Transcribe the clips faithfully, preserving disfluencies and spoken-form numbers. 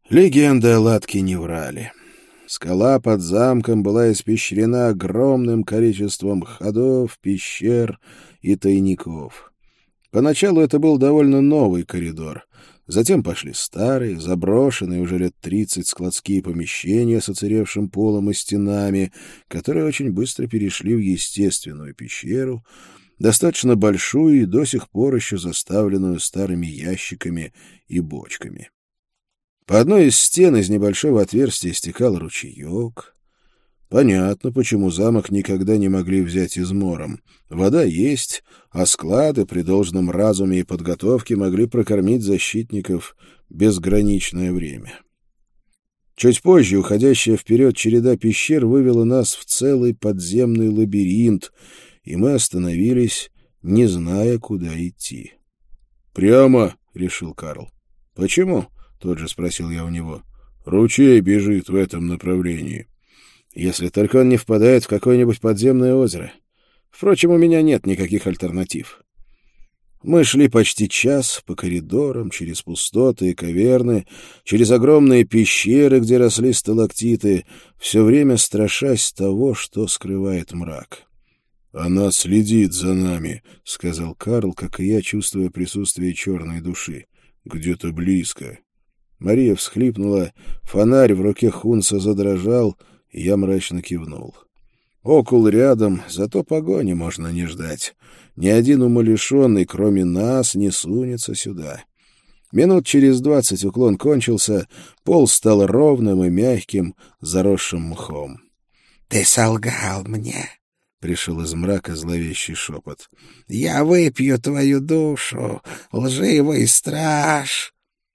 Легенды о Латке не врали. Скала под замком была испещрена огромным количеством ходов, пещер и тайников. Поначалу это был довольно новый коридор. Затем пошли старые, заброшенные уже лет тридцать складские помещения с оцаревшим полом и стенами, которые очень быстро перешли в естественную пещеру, достаточно большую и до сих пор еще заставленную старыми ящиками и бочками. По одной из стен из небольшого отверстия стекал ручеек. Понятно, почему замок никогда не могли взять измором. Вода есть, а склады при должном разуме и подготовке могли прокормить защитников безграничное время. Чуть позже уходящая вперед череда пещер вывела нас в целый подземный лабиринт, и мы остановились, не зная, куда идти. «Прямо», — решил Карл. «Почему?» — тут же спросил я у него. «Ручей бежит в этом направлении. Если только он не впадает в какое-нибудь подземное озеро. Впрочем, у меня нет никаких альтернатив». Мы шли почти час по коридорам, через пустоты и каверны, через огромные пещеры, где росли сталактиты, все время страшась того, что скрывает мрак. «Она следит за нами», — сказал Карл, как и я, чувствуя присутствие черной души. «Где-то близко». Мария всхлипнула, фонарь в руке Хунца задрожал, и я мрачно кивнул. Окул рядом, зато погони можно не ждать. Ни один умалишенный, кроме нас, не сунется сюда. Минут через двадцать уклон кончился, пол стал ровным и мягким, заросшим мхом. — Ты солгал мне, — пришел из мрака зловещий шепот. — Я выпью твою душу, лживый страж.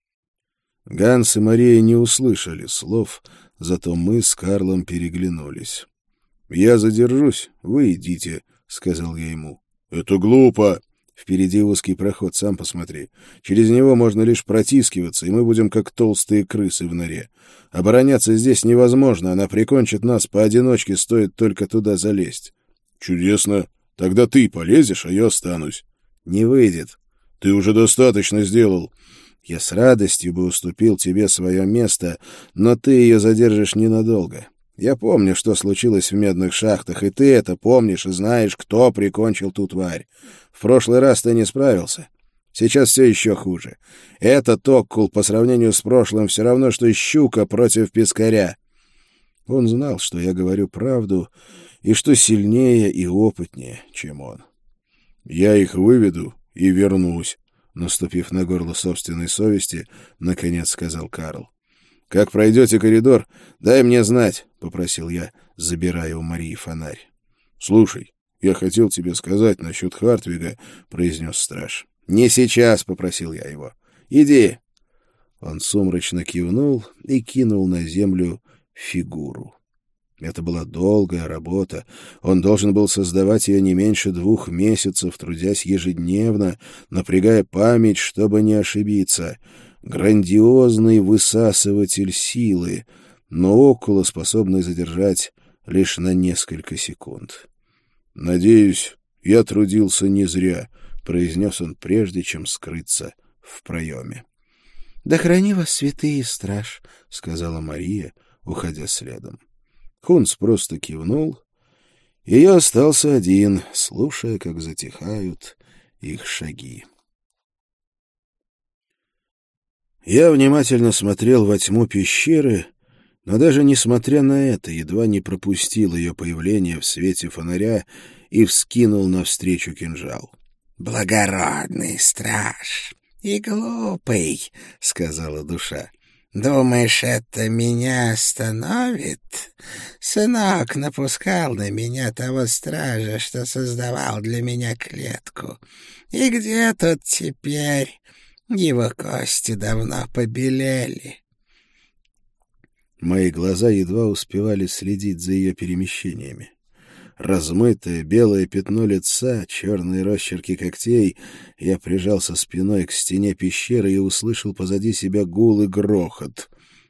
Ганс и Мария не услышали слов, зато мы с Карлом переглянулись. «Я задержусь, вы идите», — сказал я ему. «Это глупо. Впереди узкий проход, сам посмотри. Через него можно лишь протискиваться, и мы будем как толстые крысы в норе. Обороняться здесь невозможно, она прикончит нас поодиночке, стоит только туда залезть». «Чудесно. Тогда ты полезешь, а я останусь». «Не выйдет». «Ты уже достаточно сделал». «Я с радостью бы уступил тебе свое место, но ты ее задержишь ненадолго. Я помню, что случилось в медных шахтах, и ты это помнишь и знаешь, кто прикончил ту тварь. В прошлый раз ты не справился. Сейчас все еще хуже. Этот оккул по сравнению с прошлым все равно, что щука против пескаря». Он знал, что я говорю правду, и что сильнее и опытнее, чем он. «Я их выведу и вернусь», — наступив на горло собственной совести, наконец сказал Карл. «Как пройдете коридор, дай мне знать», — попросил я, забирая у Марии фонарь. «Слушай, я хотел тебе сказать насчет Хартвига», — произнес страж. «Не сейчас», — попросил я его. «Иди». Он сумрачно кивнул и кинул на землю фигуру. Это была долгая работа. Он должен был создавать ее не меньше двух месяцев, трудясь ежедневно, напрягая память, чтобы не ошибиться. Грандиозный высасыватель силы, но около способный задержать лишь на несколько секунд. «Надеюсь, я трудился не зря», — произнес он, прежде чем скрыться в проеме. «Да храни вас святые, страж», — сказала Мария, уходя следом. Хунц просто кивнул, и я остался один, слушая, как затихают их шаги. Я внимательно смотрел во тьму пещеры, но даже несмотря на это, едва не пропустил ее появление в свете фонаря и вскинул навстречу кинжал. «Благородный страж и глупый», — сказала душа. «Думаешь, это меня остановит? Сынок напускал на меня того стража, что создавал для меня клетку. И где тут теперь? Его кости давно побелели». Мои глаза едва успевали следить за ее перемещениями. Размытое белое пятно лица, черные росчерки когтей. Я прижался спиной к стене пещеры и услышал позади себя гул и грохот.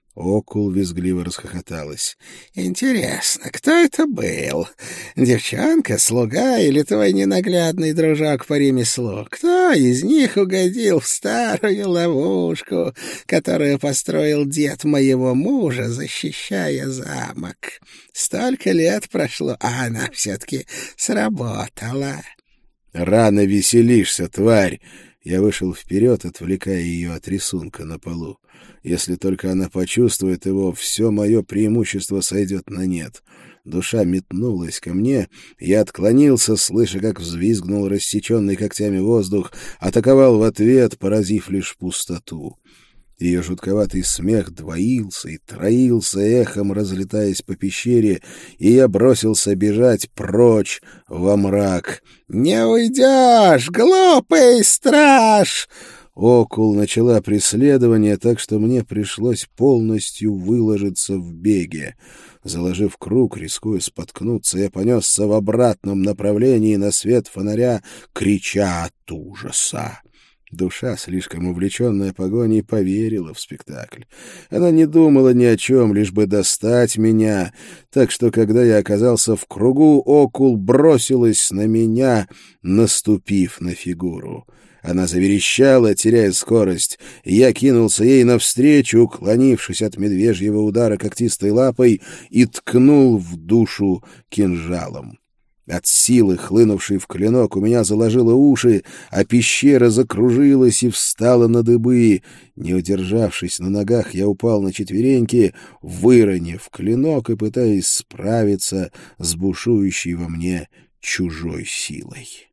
Окул визгливо расхохоталась. — Интересно, кто это был? Девчонка, слуга или твой ненаглядный дружок по ремеслу? Кто из них угодил в старую ловушку, которую построил дед моего мужа, защищая замок? Столько лет прошло, а она все-таки сработала. — Рано веселишься, тварь! Я вышел вперед, отвлекая ее от рисунка на полу. Если только она почувствует его, все мое преимущество сойдет на нет. Душа метнулась ко мне, я отклонился, слыша, как взвизгнул рассеченный когтями воздух, атаковал в ответ, поразив лишь пустоту. Ее жутковатый смех двоился и троился эхом, разлетаясь по пещере, и я бросился бежать прочь во мрак. «Не уйдешь, глупый страж!» Окул начала преследование, так что мне пришлось полностью выложиться в беге. Заложив круг, рискуя споткнуться, я понесся в обратном направлении на свет фонаря, крича от ужаса. Душа, слишком увлеченная погоней, поверила в спектакль. Она не думала ни о чем, лишь бы достать меня, так что, когда я оказался в кругу, Окул бросилась на меня, наступив на фигуру. Она заверещала, теряя скорость. Я кинулся ей навстречу, уклонившись от медвежьего удара когтистой лапой, и ткнул в душу кинжалом. От силы, хлынувшей в клинок, у меня заложило уши, а пещера закружилась и встала на дыбы. Не удержавшись на ногах, я упал на четвереньки, выронив клинок и пытаясь справиться с бушующей во мне чужой силой.